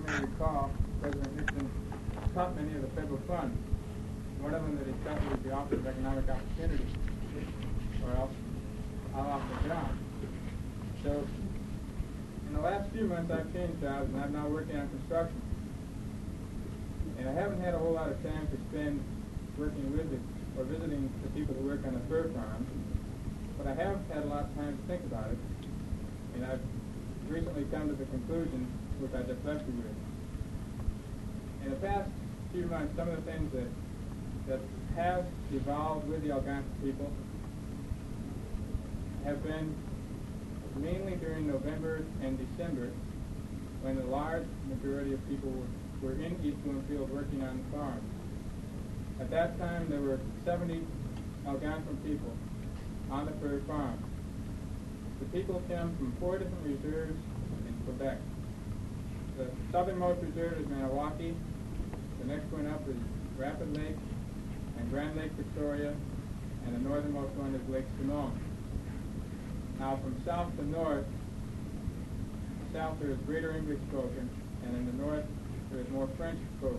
may recall, President Nixon cut many of the federal funds. One of them that he cut was the Office of Economic Opportunity, or else I'll off the ground. So, in the last few months I've changed jobs and I'm now working on construction. And I haven't had a whole lot of time to spend working with or visiting the people who work on the fur farms, but I have had a lot of time to think about it, and I've recently come to the conclusion which I just left you with. In the past few months, some of the things that have evolved with the Algonquin people have been mainly during November and December, when the large majority of people were in East Bloomfield working on the farms. At that time, there were 70 Algonquin people on the fur farm. The people came from 4 different reserves in Quebec. The southernmost reserve is Maniwaki. The next one up is Rapid Lake and Grand Lake Victoria, and the northernmost one is Lake Simon. Now, from south to north, south there is greater English spoken, and in the north there is more French spoken.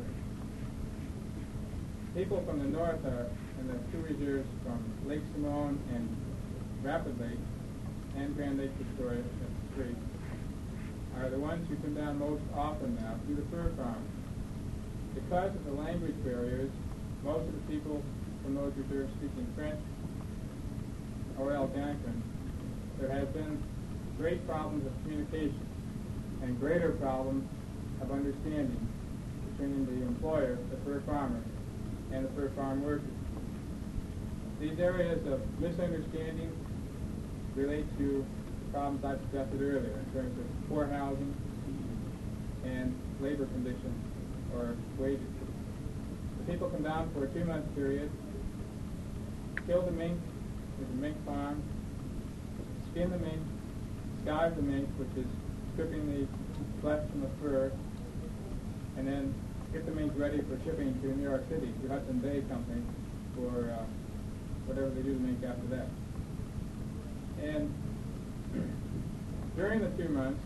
People from the north are in the 2 reserves from Lake Simon and Rapid Lake and Grand Lake Victoria, that's 3, are the ones who come down most often now to the fur farms. Because of the language barriers, most of the people from those reserves speaking French or Algonquin, there have been great problems of communication and greater problems of understanding between the employer, the fur farmer, and the fur farm workers. These areas of misunderstanding relate to the problems I suggested earlier in terms of poor housing and labor conditions or wages. The people come down for a 2-month period, kill the mink with the mink farm, skin the mink, skive the mink, which is stripping the flesh from the fur, and then get the mink ready for shipping to New York City, to Hudson Bay Company, for whatever they do to mink after that. And during the 2 months,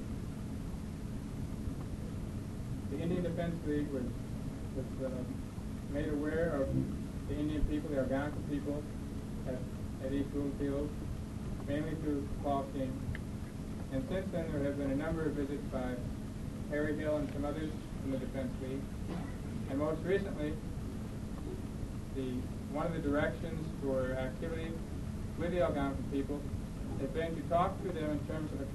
the Indian Defense League was made aware of the Indian people, the Algonquin people, at East Bloomfield, mainly through Paul King. And since then, there have been a number of visits by Harry Hill and some others from the Defense League. And most recently, one of the directions for activity with the Algonquin people has been to talk to them in terms of a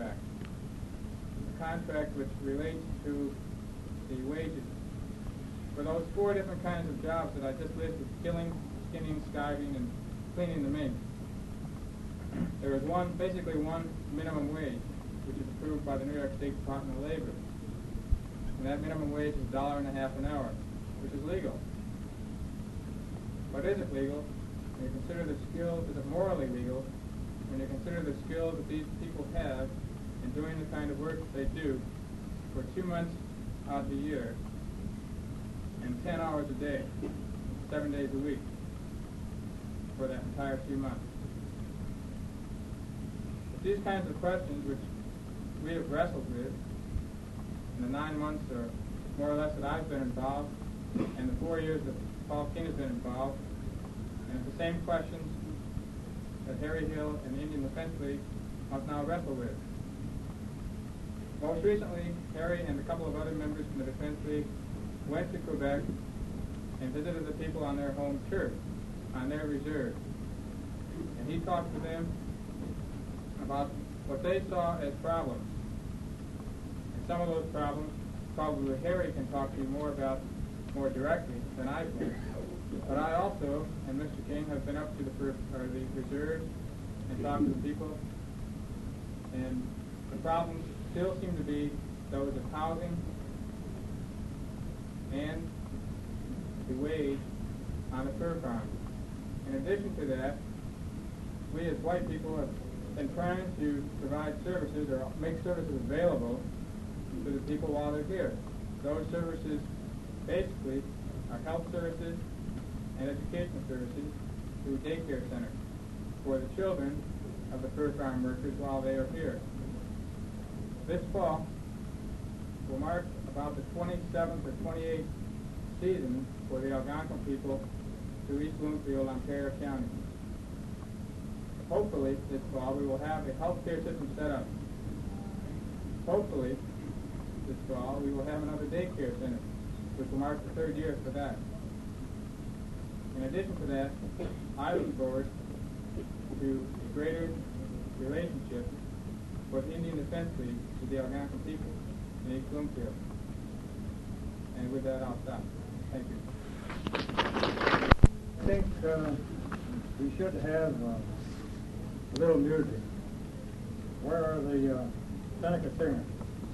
contract which relates to the wages. For those 4 different kinds of jobs that I just listed, killing, skinning, skiving, and cleaning the mink, there is basically one minimum wage, which is approved by the New York State Department of Labor. And that minimum wage is $1.50 an hour, which is legal. But is it legal? When you consider the skills, is it morally legal? When you consider the skills that these people have in doing the kind of work that they do for 2 months out of the year and 10 hours a day, 7 days a week for that entire 2 months. But these kinds of questions, which we have wrestled with in the 9 months or more or less that I've been involved, and the 4 years that Paul King has been involved, and it's the same questions that Harry Hill and the Indian Defense League must now wrestle with. Most recently, Harry and a couple of other members from the Defense League went to Quebec and visited the people on their home turf, on their reserve. And he talked to them about what they saw as problems. And some of those problems, probably Harry can talk to you more about more directly than I can. But I also, and Mr. King, have been up to the reserves and talked to the people. And the problems still seem to be those of housing and the wage on the fur farm. In addition to that, we as white people have been trying to provide services or make services available to the people while they're here. Those services basically are health services and educational services through daycare centers for the children of the fur farm workers while they are here. This fall, will mark about the 27th or 28th season for the Algonquin people to East Bloomfield, Ontario County. Hopefully, this fall, we will have a healthcare system set up. Hopefully, this fall, we will have another daycare center, which will mark the 3rd year for that. In addition to that, I look forward to a greater relationship with Indian Defense League to the Algonquin people in East Bloomfield. And with that, I'll stop. Thank you. I think we should have a little music. Where are the Seneca singers?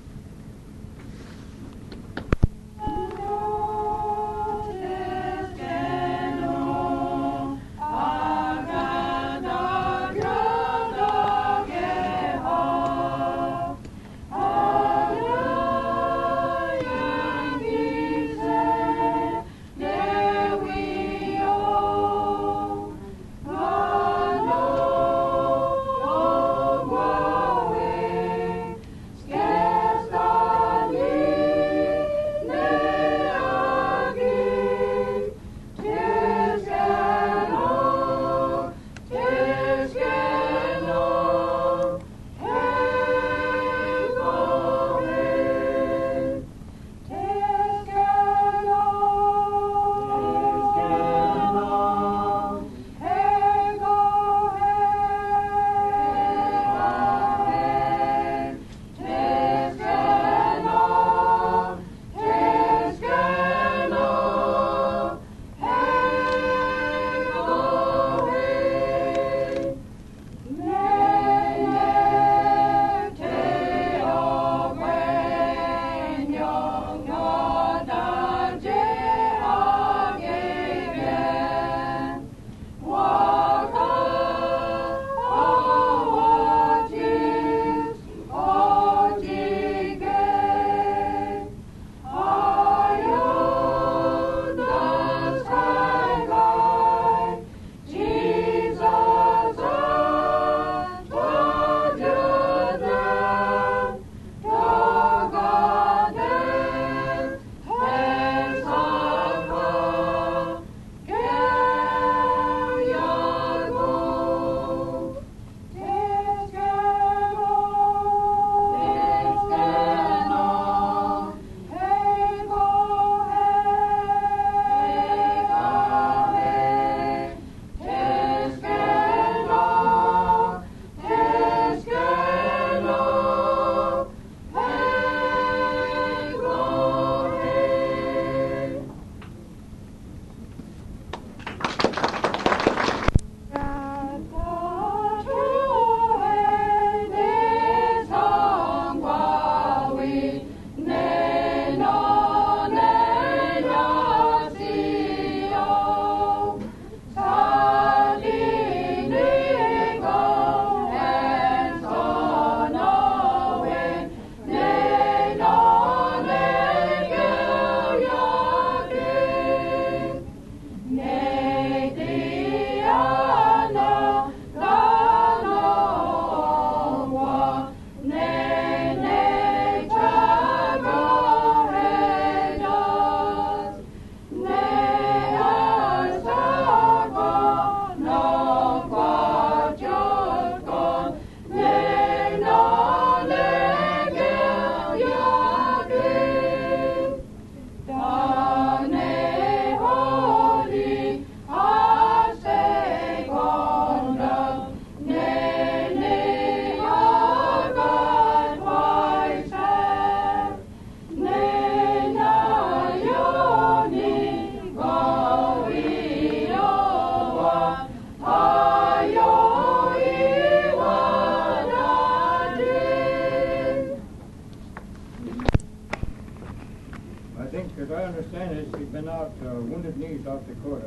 As I understand it, she's been out Wounded Knee, South Dakota,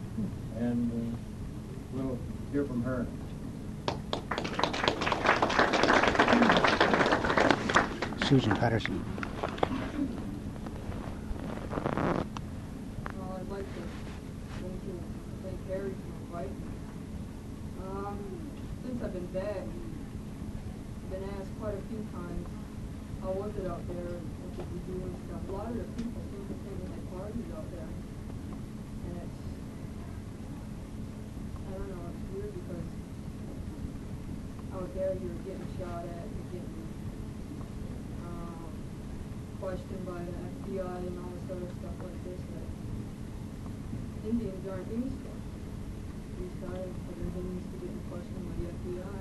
and we'll hear from her. Susan Patterson. Well, I'd like to thank Harry for inviting me. Since I've been back, I've been asked quite a few times, how was it out there? And should be doing stuff. A lot of the people seem to think they had parties out there. And it's, I don't know, it's weird because out there you're getting shot at, you're getting questioned by the FBI and all this other stuff like this. That Indians aren't used to. These guys are Indians to getting questioned by the FBI.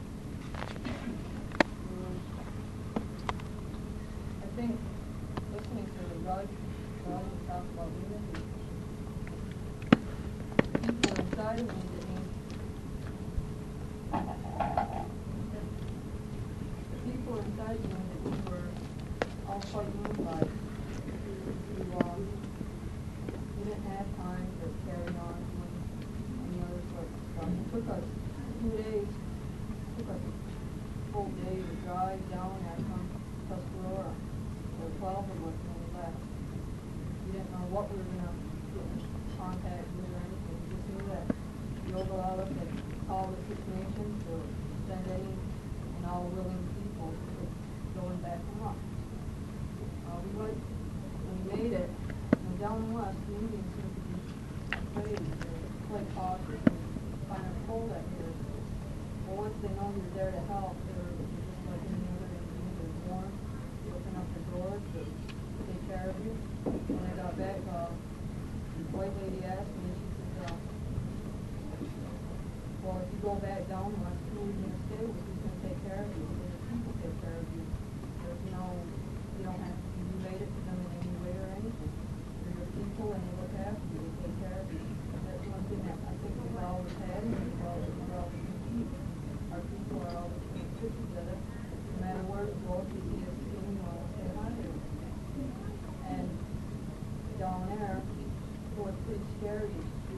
I think listening to Rod talk about unity, people inside of me that need the people inside of me that we were all quite unified. We didn't have time to carry on doing any other sort of stuff. It took us 2 days, took us a full day to drive down there from Tuscarora. There were 12 of us when we left. We didn't know what we were going to get in contact with or anything. We just knew that the Oval Outlook had called the Six Nations to send any and all willing people to going back from us. When we made it, and down west, the Indians seemed to be afraid, quite cautious, and kind of cold out here. Well, once they know you're there to help, they're just like any other Indian, they're warm, they open up the doors to take care of you. When I got back, the white lady asked me, she said, well, if you go back down west, who are you going to stay with? Who's going to take care of you? Who's the people take care of you? There's no, you don't have to be related to them in any way or anything. They're your people and they look after you, they take care of you. That's one thing that I think we've always had and we've always been keep. Our people are always going to stick together. No matter where we go, if you see us sitting, you want to say hi to them. And down there, it was pretty scary.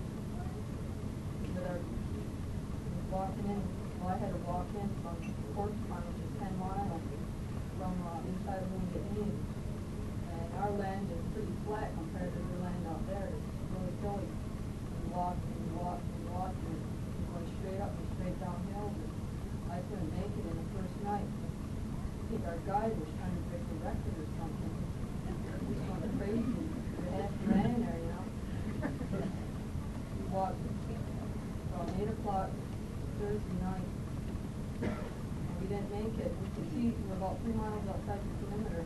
That our walking in, well, I had to walk in from Porcupine, which is 10 miles from inside of Wounded Knee. And our land is pretty flat compared to their land out there. It's really hilly. We walked and we walked and we walked and we went straight up and straight downhill. And I couldn't make it in the first night. I think our guide was trying to break a record or something. We just went crazy. We had to ran in there, you know. We walked from 8 o'clock Thursday night. And we didn't make it. We could see we were about 3 miles outside the perimeter.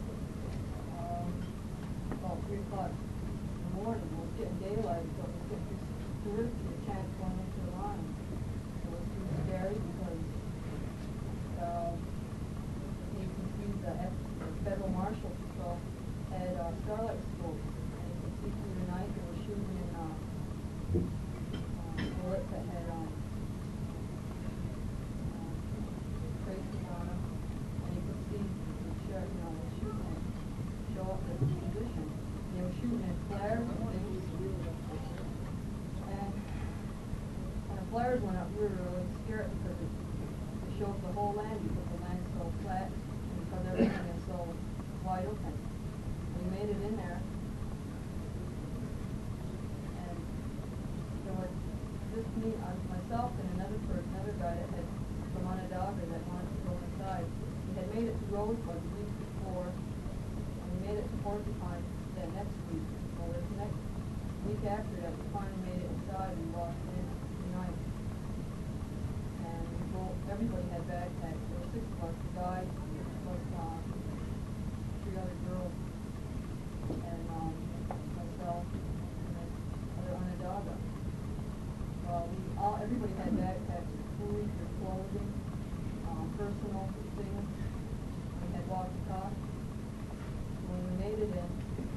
About 3 o'clock in the morning. It was getting daylight, so it was getting seriously a chance going into the line. It was too scary because you can see the Federal Marshal Patrol had starlight scopes, and you could see through the night they were shooting in bullets that had traces on them, and you could see the sheriff, you know, shooting it, show up the position. They were shooting at flares and things. And when the flares went up, we were really scared because it shows the whole land because the land's so flat and because everything is so wide open. We made it in there, and there was just me, myself, and another guy that had from Onondaga that wanted to go inside. We had made it to Rosebud the week before, and we made it to Porcupine that next week. Well, the next week after that, we finally made it inside and walked in tonight. And everybody had backpacks. There were 6 of us, the guy, plus 3 other girls, and myself, and then other Onondaga. Well, everybody had backpacks with food, with clothing, personal things. We had walkie-talkies. When we made it in,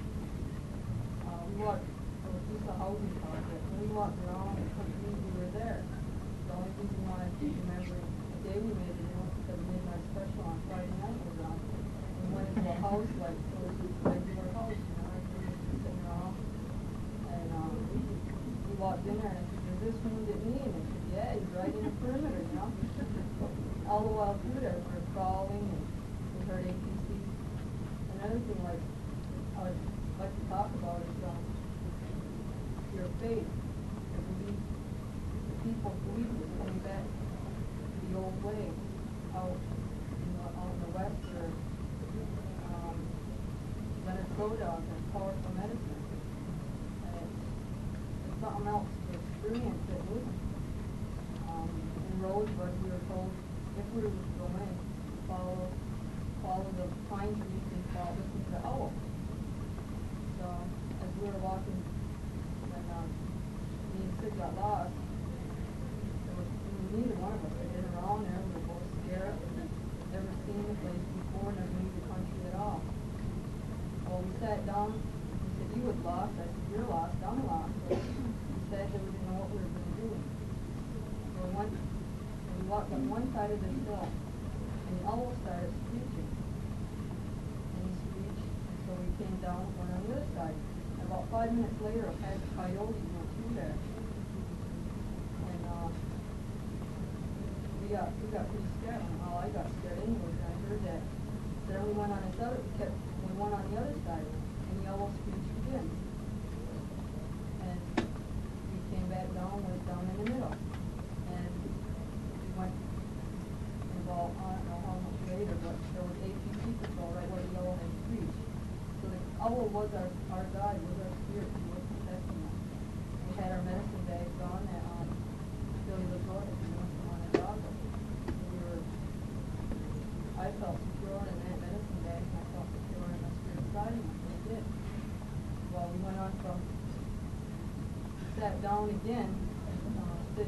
we walked, it was just a housing project. When we walked around, we couldn't believe we were there. The only reason why I keep remembering the day we made it in was because Midnight Special on Friday night was on. We went into a house like it was a regular house, you know, everybody was just sitting around. And we walked in there and I said, "Is this Wounded Knee?" And they said, "Yeah, he's right in the perimeter, you know." All the while through there, we were crawling and we heard APC. Another thing I would like to talk about is your faith. The people believe was coming back to the old way out in the west, or show dog has powerful medicine. And it's something else to experience it with. In Rosebud, we were told if we were to go in, follow the pine trees and listen to the owl. So as we were walking, when me and Sid got lost, neither one of us had been around there. We were both scared. Never seen the place before, never knew the country at all. Well, we sat down. He said, "You was lost." I said, "You're lost. I'm lost." So we sat there. We didn't know what we were going to do. So we walked on one side of this hill, and the owl started screeching. And he screeched, and so we came down and went on the other side. And about 5 minutes later, a pack of coyotes went through there. And we got pretty scared. Well, I got scared anyway when I heard that. Then we went on this other, we went on the other side, and the owl screeched again. And we came back down, went down in the middle. And we went, and well, I don't know how much later, but there was APC patrol right where the owl had screeched. So the owl was our guide, was our spirit, he was protecting us. We had our medicine bags on that Billy LaGroix had given us from Onondaga. I felt secure in that medicine bag, and I felt secure in my spirit side, and I did. Well, we went on from, sat down again, stood,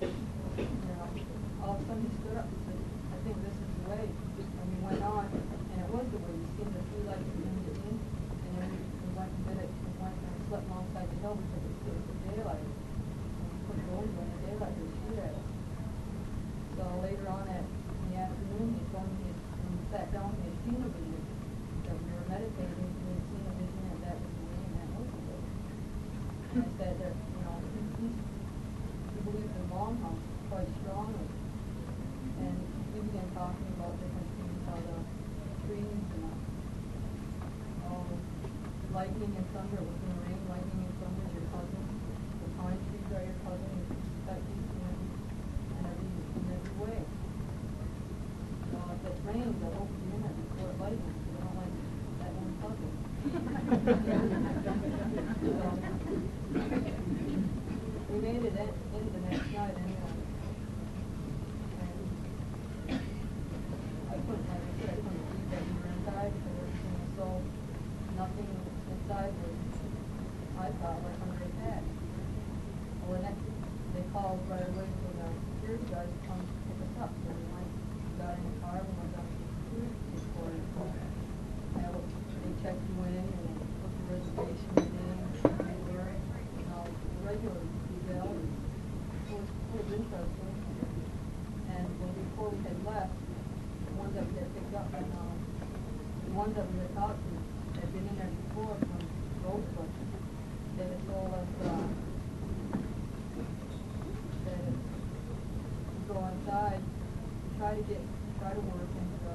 all of a sudden he stood up and said, "I think this is the way." And we went on, and it was the way. We seen the 3 lights beginning to in, and then we went and did it. We went and slept alongside the hill because it was the daylight. And we couldn't go into the daylight, they would shoot at us. So later on in the afternoon, he told me when we sat down, he had seen a vision, that we were meditating, he had seen a vision, and that was the way, and that was the way. And I said that, he believes in Longhouse quite strongly. And we began talking about different things, how the trees and all the lightning and thunder, it was going to rain, lightning and thunder is your cousin. The pine trees are your cousin, you respect these things in every way. So if it rains, I hope you in it before it lightens, because I don't like that one puzzle. We made it into the next night anyway. I couldn't, like I said, I couldn't believe that we were inside because everything was so, nothing inside was, I thought, like under attack. Well, the next, they called right away for the security guys to come pick us up. So we got in the car and went down to the security headquarters. They checked you in and they put the reservation in, and all the regular legalities. It was interesting. And before we had left, the ones that we had picked up, and the ones that we had talked to had been in there before from Rosebud. They had told us that to go inside, try to work in the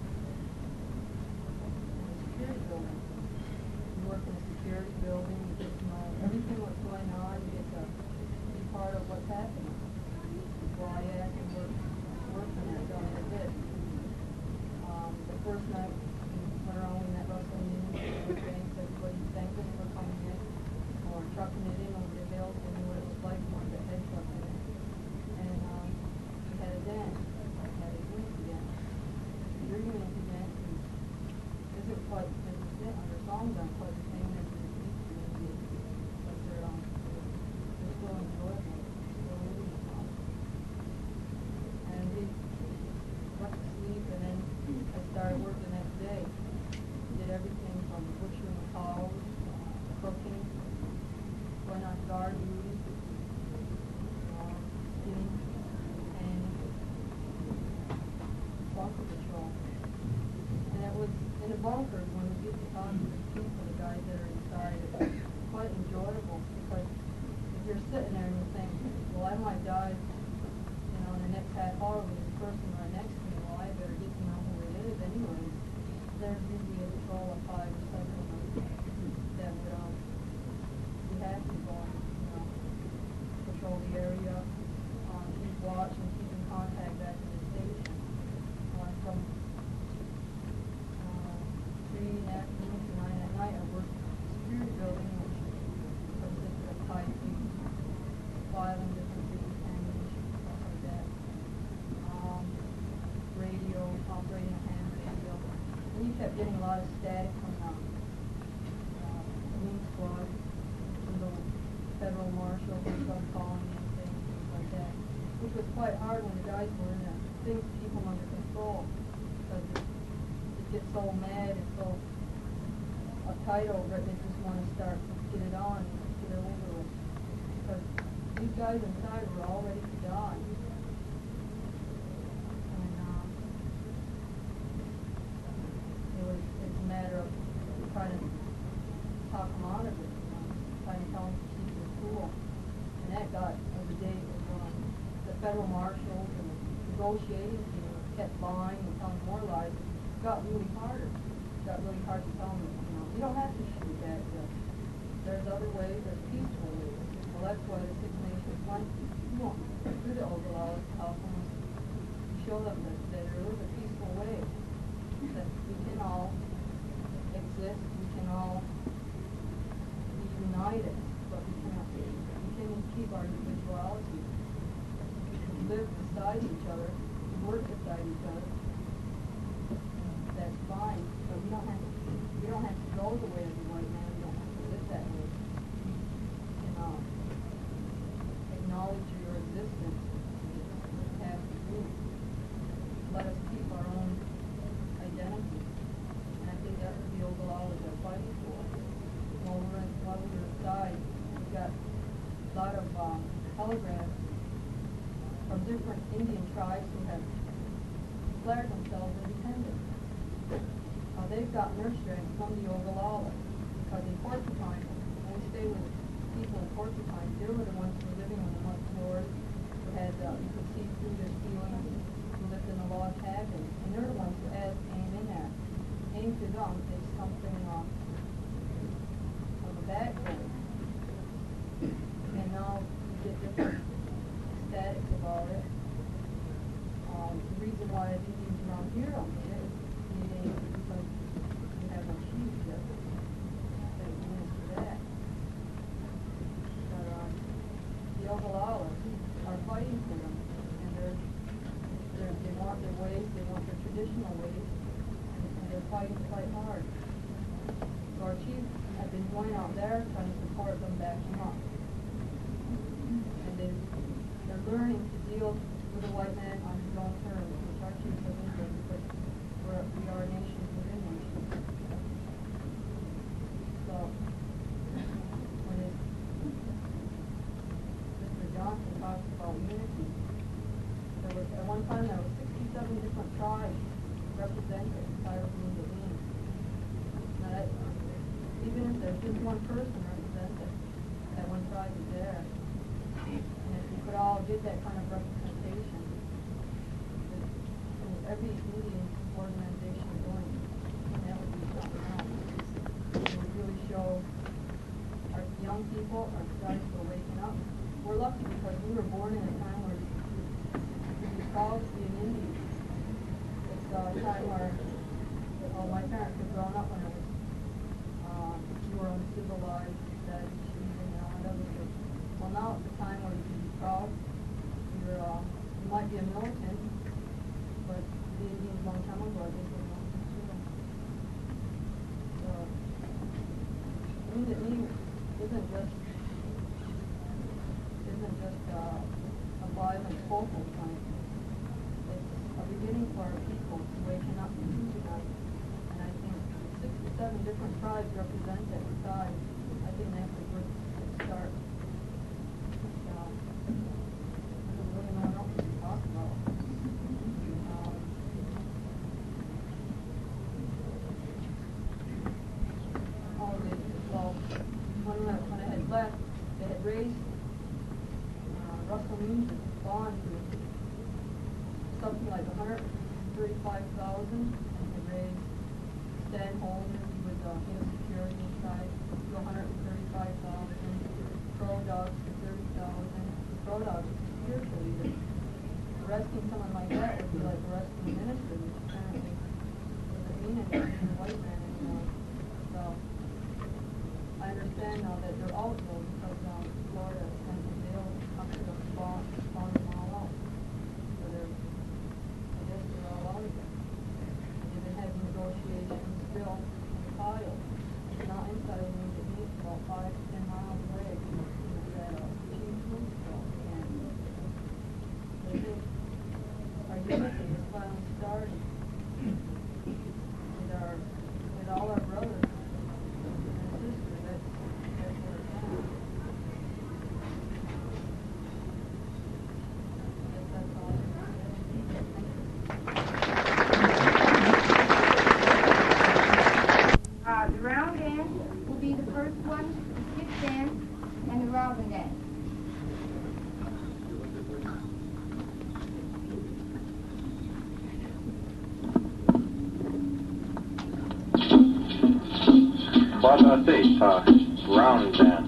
security building. You work in a security building, you get to know everything what's going on, you get to be part of what's happening. Well, I asked him to work in that, so I did. The first night, we went around, we met Russell Newman, and thanks everybody, thanked them for coming in, or trucking it in over the hills, they knew what it was like when the head truck in it. And we had a dance, had a unity dance. Your unity dance isn't quite, as we sit on their songs aren't quite the same as the unity, but they're still enjoyable, still really songs. And we went to sleep, and then I started work the next day. Did everything from butchering cows, cooking, going on guard duty, skinning, and bunker patrol. And it was in the bunkers when we get to talk to the people, the guys that are inside, it's quite enjoyable because if you're sitting there and you think, well, I might die, in the next half hour with this person right next to me, well, I better get to know who it is anyways. There's usually a patrol of 5 or 7 of them that would, we have to go and, patrol the area, keep watch and keep in contact back to the station. From 3 in the afternoon to 9 kept getting a lot of static from Marine Squad, from the federal marshal who started calling me and saying things like that, which was quite hard when the guys were in there. Things keep them under control, because it gets so mad and so uptight over it, they just want to start to get it on and get it over with. Because these guys inside were all ready to die. And it's a matter of trying to talk them out of it, trying to tell them to keep it cool. And that got, as the day was on, the federal marshals and the negotiating team kept lying and telling more lies. It got really harder. It got really hard to tell them, you don't have to shoot back. There's other ways, there's peaceful ways. Well, that's why the Six Nations went through the Oglala Alphonse to show them that there is a peaceful way, that we can all exist, we can all be united, but we can keep our individuality, live beside each other, work beside each other. That's fine, but we don't have to go the way of the white man. We don't have to live that way. You can acknowledge your existence. We have to do. Let us keep our own identity. And I think that's what the Oglala are fighting for. While we're inside, we've got a lot of telegrams from different Indian tribes who have declared themselves independent. They've gotten their strength from the Oglala, because in Porcupine, when we stayed with people in Porcupine, they were the ones who were living on the mud floors, who had, you could see through their ceilings, who lived in a log cabin, and they're the ones who came in there. Came to them is something of a backbone. And now you get different statics about it. The reason why the Indians around here don't get it is because we have no chiefs yet that administer that. But the Oglala are fighting for them, and they want their ways, they want their traditional ways, and they're fighting quite hard. So our chiefs have been going out there trying to support them, backing up. And they're learning to deal with the white man on his own terms, which our chiefs have been doing, because we are nations within nations. So, when Mr. Johnson talks about unity, at one time there were 67 different tribes represented by the Indians. Now, even if there's just one person represented, that one tribe is there. And if we could all get that kind of representation, every Indian organization going, that would be something else. It would really show our young people, our tribes who are waking up. We're lucky because we were born in a time where we'd be proud to be an Indian. It's a time where, my parents were growing up when it was, you were uncivilized, that and others. Well, now it's a time where you can be proud. You might be a militant, but the Indians a long time ago, I think they were too. So, Unity isn't just a violent focal point. It's a beginning for our people waking up and unite. And I think 67 different tribes represented inside. I think that's a good start. There's really no one else to talk about. When I had left, they had raised Russell Means' bond to something like $135,000, and they raised Stan Holden, he was in security inside, to $135,000, Crow Dogs to $30,000. Crow Dogs is a spiritual leader. Arresting someone like that would be like arresting a minister, which apparently doesn't mean anything to the white man anymore. So I understand now that they're out though, because Florida sent the bill up to the spawn them all out. So I guess they're all out again. They've been having negotiations Timothy, that's why we started. With all our brothers and sisters, that's where it's at. I guess that's all I can say. The round dance will be the first one, the skip dance, and the robin dance. Round dance.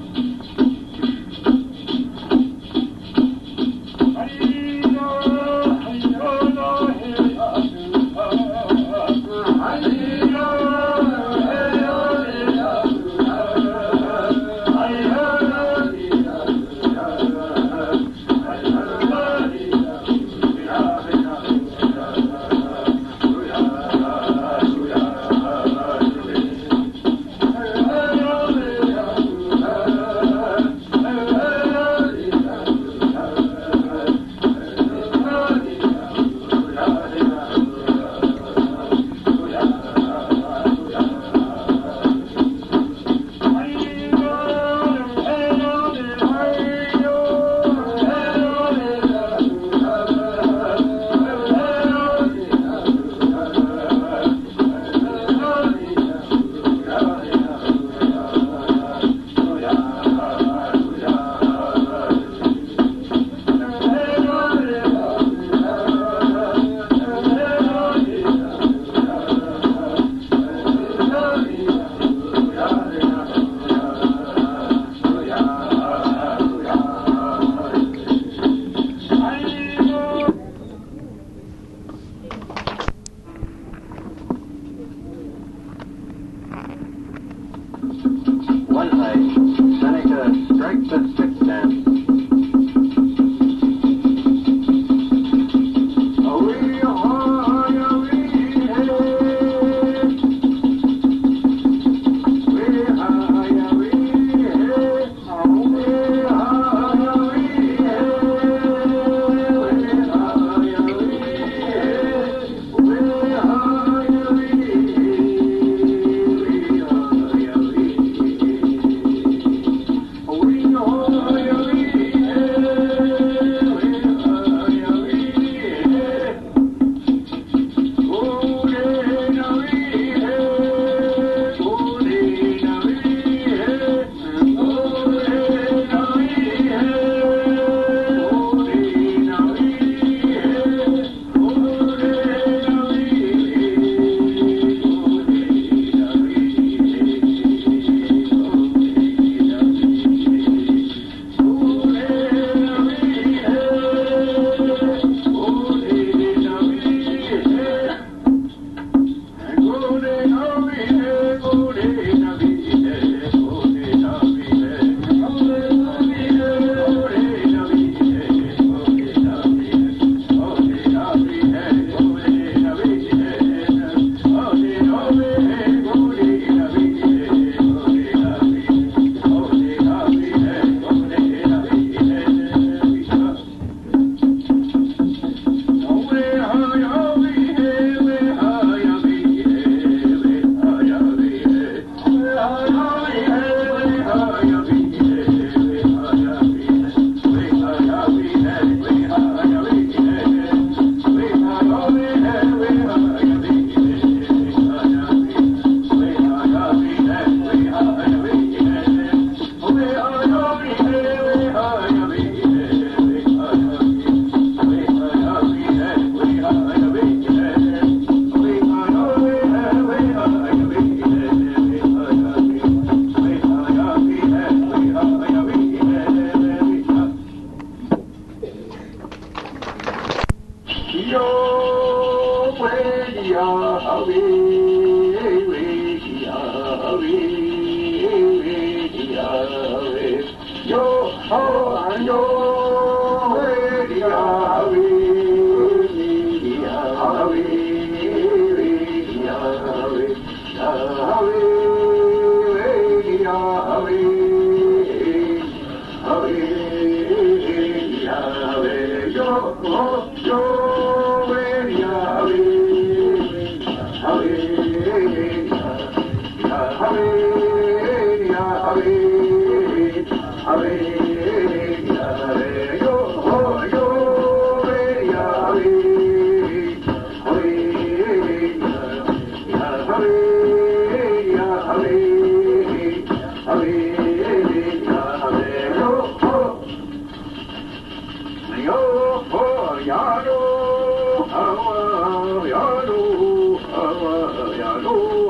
Yo,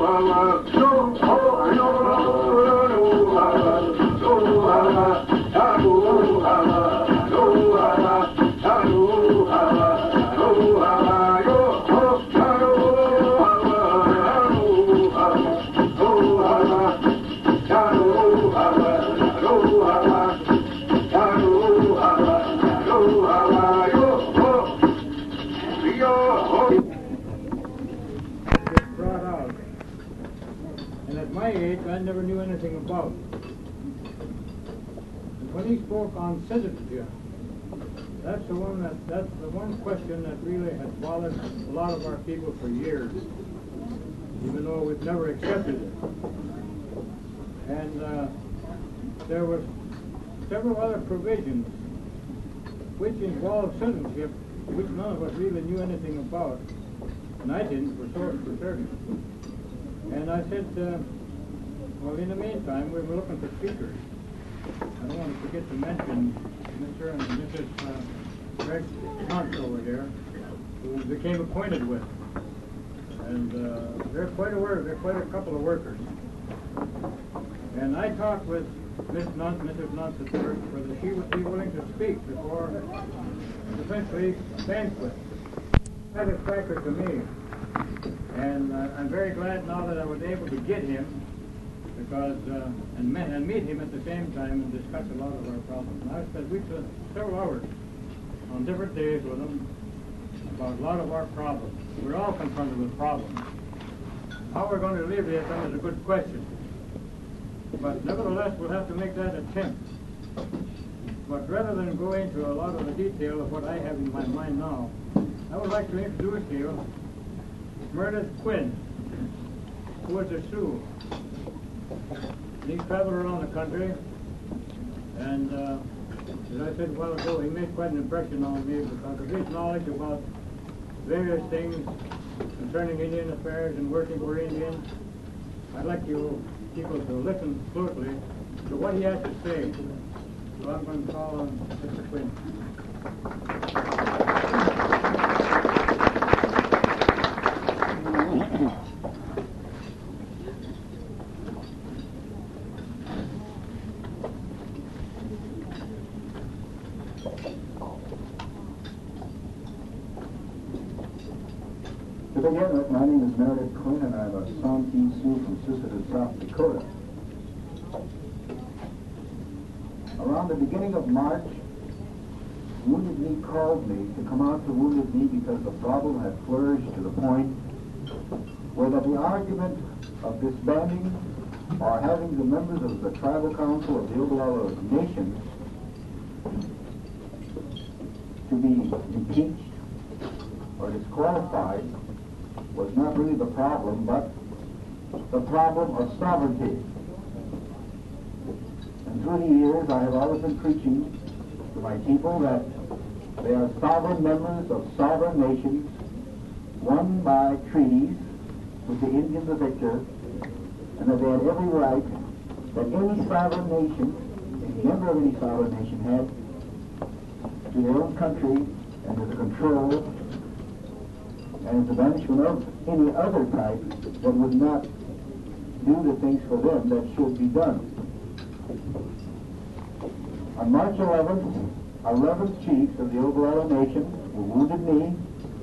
brought out, and at my age I never knew anything about. And when he spoke on citizenship, that's the one question that really has bothered a lot of our people for years, even though we've never accepted it. And there were several other provisions which involved citizenship, which none of us really knew anything about, and I didn't for certain. And I said, well, in the meantime, we were looking for speakers. I don't want to forget to mention Mr. and Mrs. Greg Hunt over here, who we became acquainted with. And they're quite a couple of workers. And I talked with Mrs. Nunt at first, whether she would be willing to speak before essentially banquet. That is cracker to me. And I'm very glad now that I was able to get him, because and meet him at the same time and discuss a lot of our problems. And I spent several hours on different days with him about a lot of our problems. We're all confronted with problems. How we're going to alleviate them is a good question. But nevertheless, we'll have to make that attempt. But rather than go into a lot of the detail of what I have in my mind now, I would like to introduce to you Meredith Quinn, who was a Sioux. He traveled around the country, and as I said a while ago, he made quite an impression on me because of his knowledge about various things concerning Indian affairs and working for Indians. I'd like you people to listen closely to what he has to say. So I'm going to call on Mr. Quinn. To begin with, my name is Meredith Quinn, and I'm a Santee Sioux from Sisseton, South Dakota. Around the beginning of March, Wounded Knee called me to come out to Wounded Knee because the problem had flourished to the point where that the argument of disbanding or having the members of the Tribal Council of the Oglala Nation to be impeached or disqualified was not really the problem, but the problem of sovereignty. And through the years, I have always been preaching to my people that they are sovereign members of sovereign nations, won by treaties with the Indians the victor, and that they had every right that any sovereign nation, any member of any sovereign nation had to their own country and to the control and the banishment of any other type that would not do the things for them that should be done. On March 11th, 11 chiefs of the Oglala Nation, who Wounded Knee,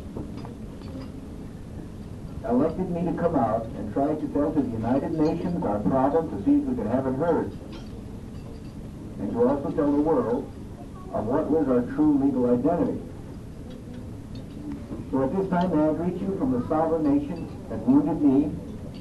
elected me to come out and try to tell to the United Nations our problem to see if we could have it heard. And to also tell the world of what was our true legal identity. So at this time, may I greet you from the sovereign nation at Wounded Knee,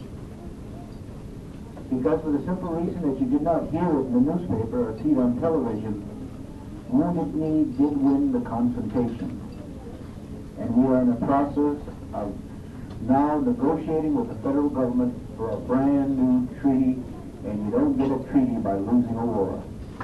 because for the simple reason that you did not hear it in the newspaper or see it on television, Wounded Knee did win the confrontation. And we are in the process of now negotiating with the federal government for a brand new treaty, and you don't get a treaty by losing a war.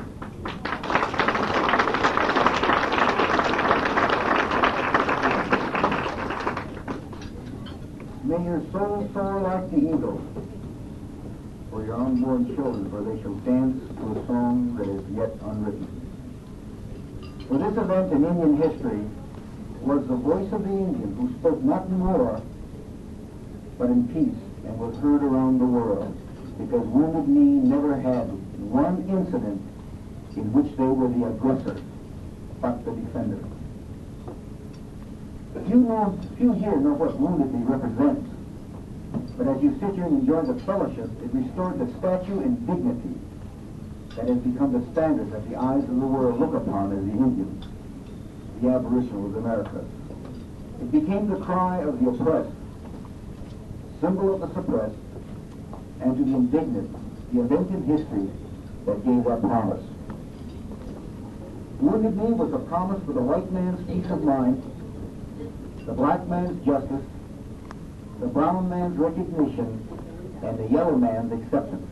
May your soul soar like the eagle for your unborn children, for they shall dance to a song that is yet unwritten. For this event in Indian history was the voice of the Indian who spoke not in war, but in peace. and was heard around the world, because Wounded Knee never had one incident in which they were the aggressor, but the defender. Few here know what Wounded Knee represents, but as you sit here and enjoy the fellowship, it restored the statue and dignity that has become the standard that the eyes of the world look upon as the Indians, the aboriginals of America. It became the cry of the oppressed, symbol of the suppressed, and to the indignant, the event in history that gave that promise. Wounded Knee was a promise for the white man's peace of mind, the black man's justice, the brown man's recognition, and the yellow man's acceptance.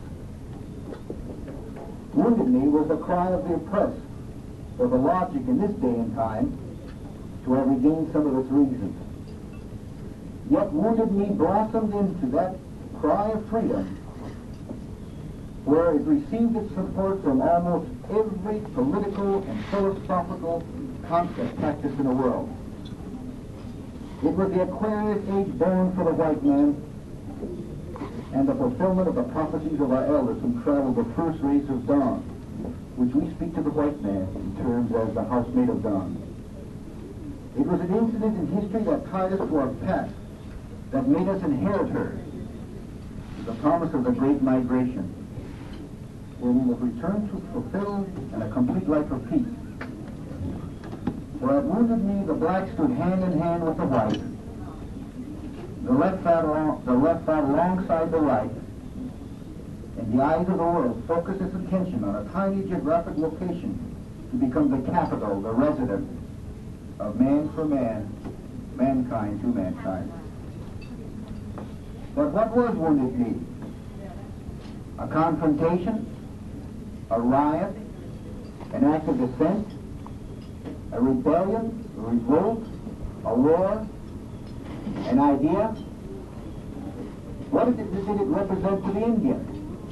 Wounded Knee was the cry of the oppressed, for the logic in this day and time to have regained some of its reason. Yet Wounded Knee blossomed into that cry of freedom, where it received its support from almost every political and philosophical concept practiced in the world. It was the Aquarius age born for the white man, and the fulfillment of the prophecies of our elders who traveled the first rays of dawn, which we speak to the white man in terms as the housemaid of dawn. It was an incident in history that tied us to our past, that made us inherit her, the promise of the Great Migration, where we will return to fulfill and a complete life of peace. For at Wounded Knee, the black stood hand in hand with the white, the left fought alongside the right, and the eyes of the world focused its attention on a tiny geographic location to become the capital, the residence of man for man, mankind to mankind. But what was Wounded Knee? A confrontation? A riot? An act of dissent? A rebellion? A revolt? A war? An idea? What did it represent to the Indian?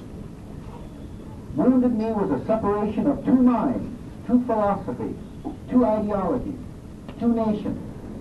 Wounded Knee was a separation of two minds, two philosophies, two ideologies, two nations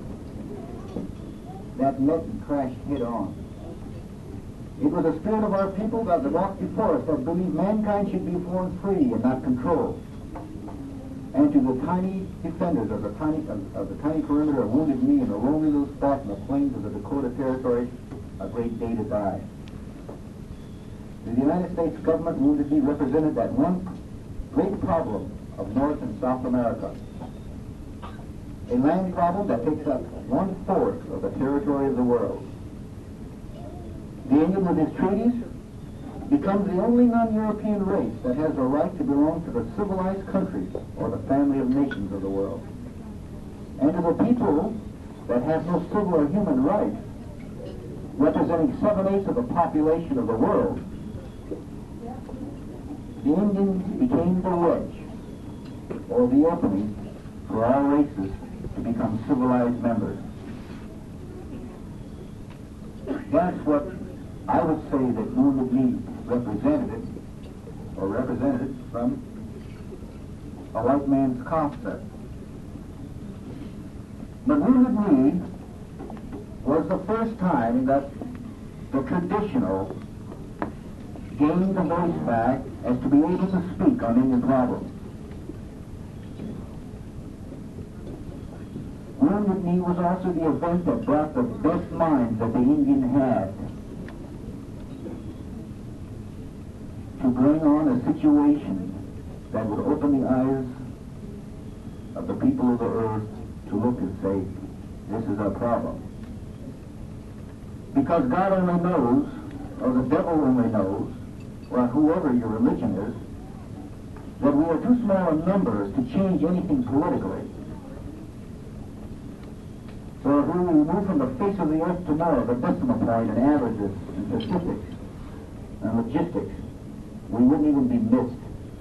that met and crashed head on. It was the spirit of our people that walked before us that believed mankind should be born free and not controlled. And to the tiny defenders of the tiny perimeter of Wounded Knee in a lonely little spot in the plains of the Dakota Territory, a great day to die. To the United States government, Wounded Knee represented that one great problem of North and South America. A land problem that takes up 1/4 of the territory of the world. The Indian, with his treaties, becomes the only non-European race that has the right to belong to the civilized countries or the family of nations of the world. And to the people that have no civil or human rights, representing 7/8 of the population of the world, the Indian became the wedge, or the opening, for all races to become civilized members. That's what I would say that Wounded Knee represented from a white man's concept. But Wounded Knee was the first time that the traditional gained the voice back as to be able to speak on Indian problems. Wounded Knee was also the event that brought the best minds that the Indian had to bring on a situation that would open the eyes of the people of the earth to look and say, this is our problem. Because God only knows, or the devil only knows, or whoever your religion is, that we are too small in numbers to change anything politically. So if we move from the face of the earth tomorrow, the decimal point and averages and statistics and logistics, we wouldn't even be missed.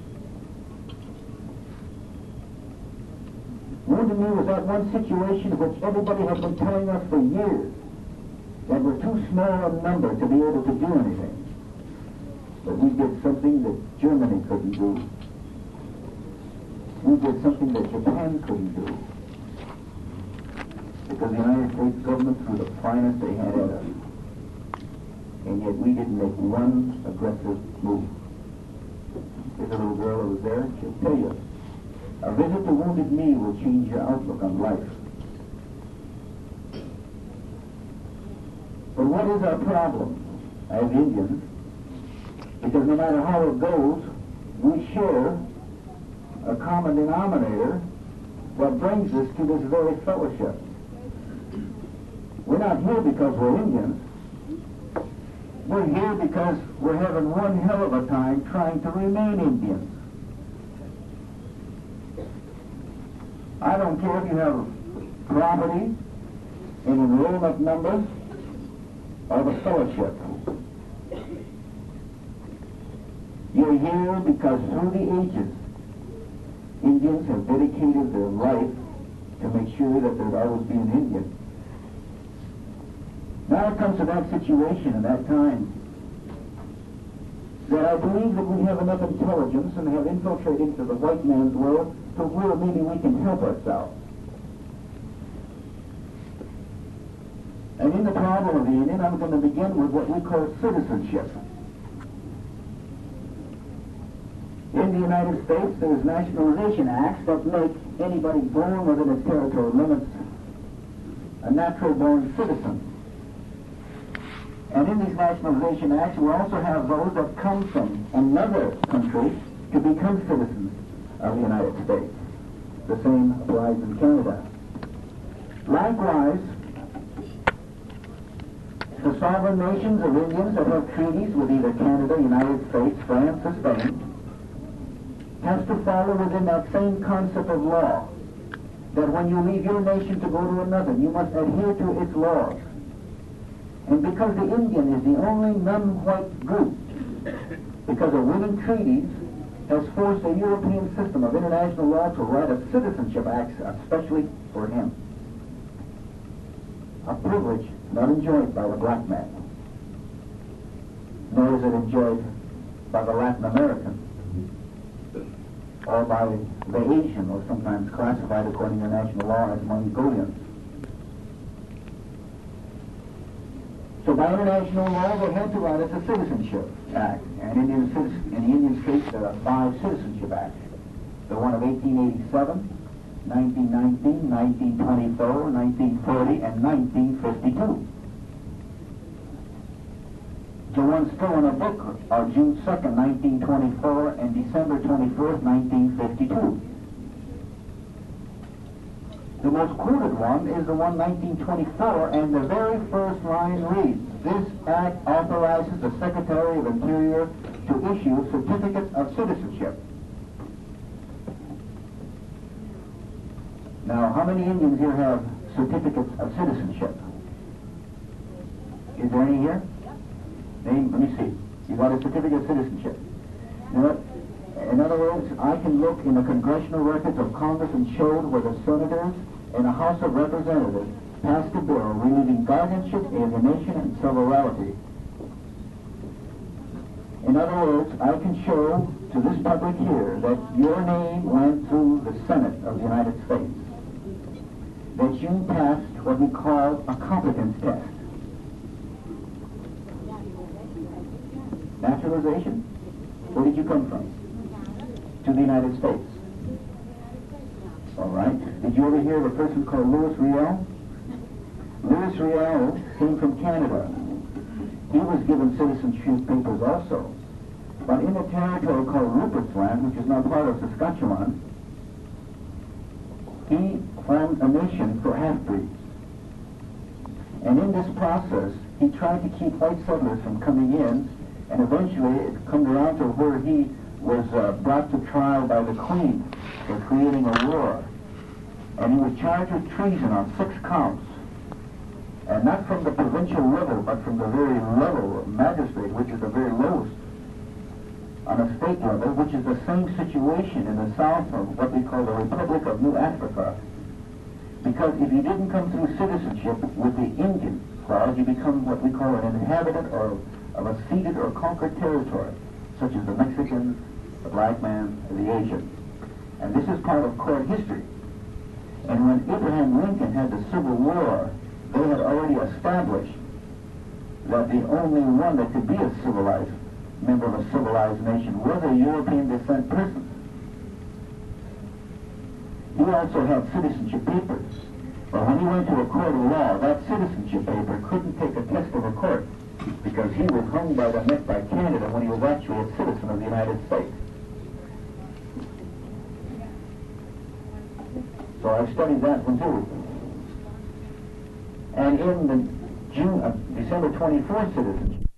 Wounded Knee was that one situation which everybody had been telling us for years that we're too small in number to be able to do anything. But we did something that Germany couldn't do. We did something that Japan couldn't do. Because the United States government threw the finest they had at us. and yet we didn't make one aggressive move. There's a little girl that was there, she'll tell you, a visit to Wounded Knee will change your outlook on life. But what is our problem as Indians? Because no matter how it goes, we share a common denominator that brings us to this very fellowship. We're not here because we're Indians. We're here because we're having one hell of a time trying to remain Indians. I don't care if you have property in enrollment numbers or the fellowship. You're here because through the ages, Indians have dedicated their life to make sure that there'd always be an Indian. Now it comes to that situation and that time that I believe that we have enough intelligence and have infiltrated into the white man's world to where maybe we can help ourselves. And in the problem of the Indian, I'm going to begin with what we call citizenship. In the United States, there's nationalization acts that make anybody born within its territory limits a natural-born citizen. And in these nationalization acts, we also have those that come from another country to become citizens of the United States. The same applies in Canada. Likewise, the sovereign nations of Indians that have treaties with either Canada, United States, France, or Spain has to follow within that same concept of law, that when you leave your nation to go to another, you must adhere to its laws. And because the Indian is the only non-white group, because of winning treaties, has forced a European system of international law to write a citizenship act especially for him. A privilege not enjoyed by the black man, nor is it enjoyed by the Latin American, or by the Asian, or sometimes classified according to national law as Mongolians. So by international law, they had to write us a Citizenship Act. And in the Indian case, there are 5 Citizenship Acts. The one of 1887, 1919, 1924, 1940, and 1952. The ones still in a book are June 2nd, 1924, and December 21st, 1952. The most quoted one is the one 1924, and the very first line reads, "This act authorizes the Secretary of Interior to issue certificates of citizenship." Now, how many Indians here have certificates of citizenship? Is there any here? Name, let me see. You got a certificate of citizenship. Now, in other words, I can look in the congressional records of Congress and show where the senators in the House of Representatives passed a bill relieving guardianship, alienation, and severalty. In other words, I can show to this public here that your name went through the Senate of the United States, that you passed what we call a competence test. Naturalization? Where did you come from? To the United States. All right. Did you ever hear of a person called Louis Riel? Louis Riel came from Canada. He was given citizenship papers also. But in a territory called Rupert's Land, which is now part of Saskatchewan, he formed a nation for half-breeds. And in this process, he tried to keep white settlers from coming in, and eventually it come around to where he was brought to trial by the Queen for creating a war. And he was charged with treason on 6 counts. And not from the provincial level, but from the very level of magistrate, which is the very lowest on a state level, which is the same situation in the south of what we call the Republic of New Africa. Because if you didn't come through citizenship with the Indian clause, you become what we call an inhabitant or of a ceded or conquered territory, such as the Mexicans, the black man, and the Asian. And this is part of court history. And when Abraham Lincoln had the Civil War, they had already established that the only one that could be a civilized member of a civilized nation was a European descent person. He also had citizenship papers. But when he went to a court of law, that citizenship paper couldn't take a test of a court because he was hung by the neck by Canada when he was actually a citizen of the United States. So I've studied that one too. And in the December 24th citizenship,